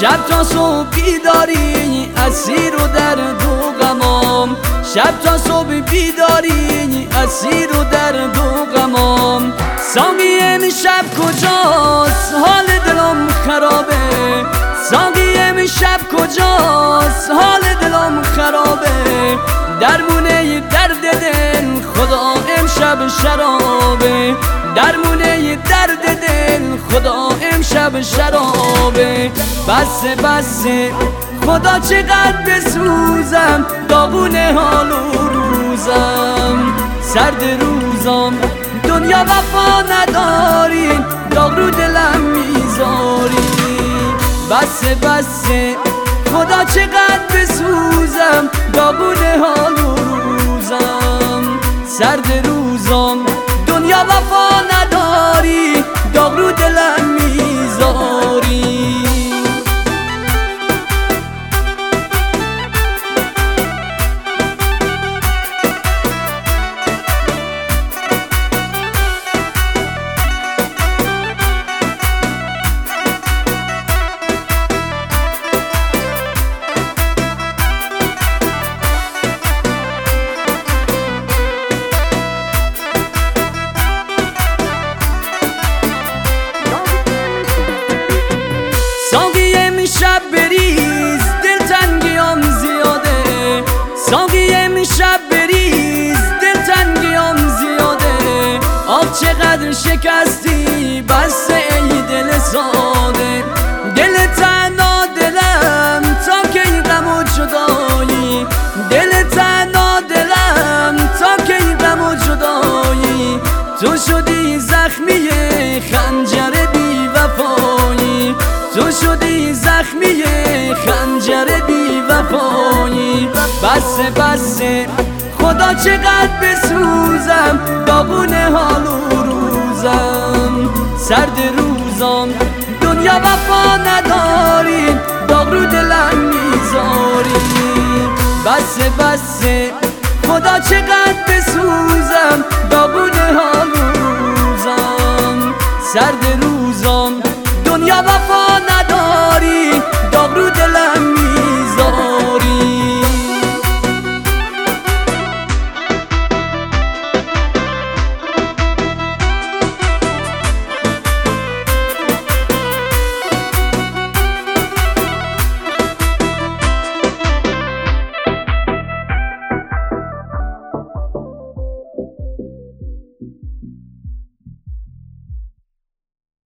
شب تا صبح بیداری اسیر و درد و غمام، شب تا صبح بیداری اسیر و درد و غمام. ساقی امشب کجاست حال دلم خرابه، ساقی امشب کجاست حال دلم خرابه. درمونه درد دل خدا امشب شرابه، درمونه درد دل خدا امشب شرابه. بسه بسه خدا چقدر بسوزم، داغونه حال و روزم، سرد روزم دنیا وفا نداری، داغ رو دلم میذاری. بسه بسه خدا چقدر بسوزم، داغونه حال و روزم، سرد روزم دنیا وفا نداری، داغ رو دلم میذاری. ساقی امشب بریز دلتنگیام زیاده، ساقی امشب بریز دلتنگیام زیاده. آه چقدر شکستی بس ای دل ساده، دل تنها دلم تا که این غم و جدایی، دل تنها دلم تا که این غم و جدایی. تو شدی زخمی خنجر بی وفایی، تو شدی زخمی خنجر بی وفایی. بسه بسه خدا چقدر بسوزم، داغونه حال و روزم، سرد روزم دنیا وفا نداری، داغ رو دلم میذاری. بسه بسه خدا چقدر بسوزم، داغونه حال و روزم، سرد روزم